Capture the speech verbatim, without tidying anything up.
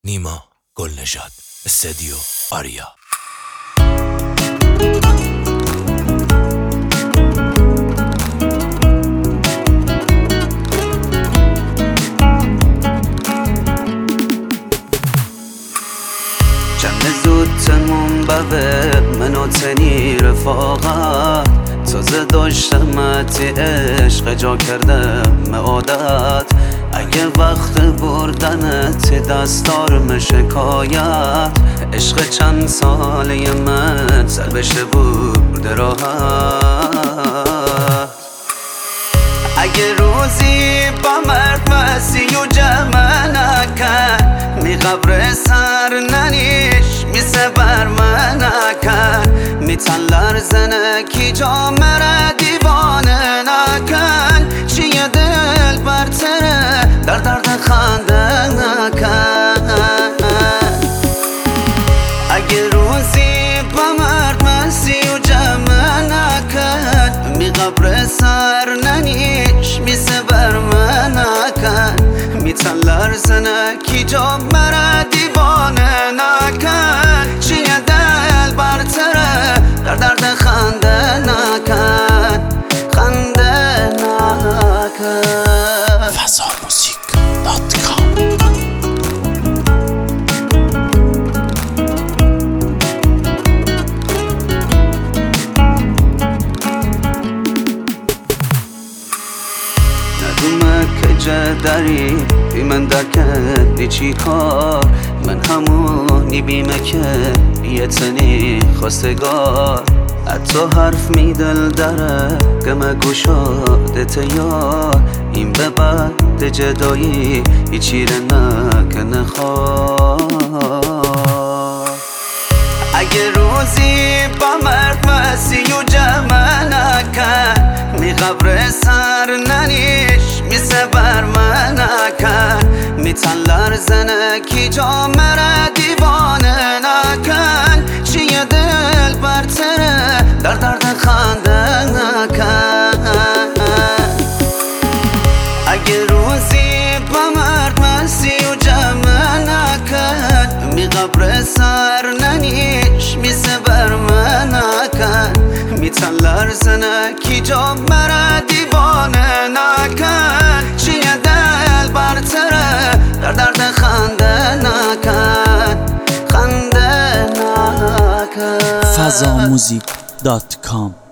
نیما گلنژاد، استدیو آریا. جمع زود تموم ببه منو تنی رفاقت تازه داشتمتی عشق جا کردم عادت اگه وقت بردنت دستار شکایت عشق چند ساله من سر بشه برده راحت اگه روزی با مرد وسی و جمع نکن می قبر سر ننیش می سبر من نکن می تن لرزنه کی جا مره دیوانه نکن چیه دل برتره در درد خنده نکن اگه روزی با مرد وسی و جمع نکن می قبر سر ننیش می سبر من نکن می تن لرزنه کی جا مره دیوانه نکن چیه دل برتره در درد خنده نکن خنده نکن. فضا موزیک دات کام. ندومه که جدری بی من درکن چی کار من همونی بیمه که بیتنی خواستگار حتی حرف می دل داره گمه گوشاده تیار این به بعد جدایی هیچی رو نکنه خواه اگه روزی با مرد وسی و جمع نکن می قبر سر ننیش می سبر من نکن می تن لرزنه کی جا مره دیوانه نکن چیه دل برتره در درد خنده نکن اگه روزی با مرد وسی و جمع نکن می قبر سر ننیش می سبر من نکن می تن لرزنه کی جا مره دیوانه نکن چیه دل برتره در درد خنده نکن خنده نکن. فضا موزیک دات کام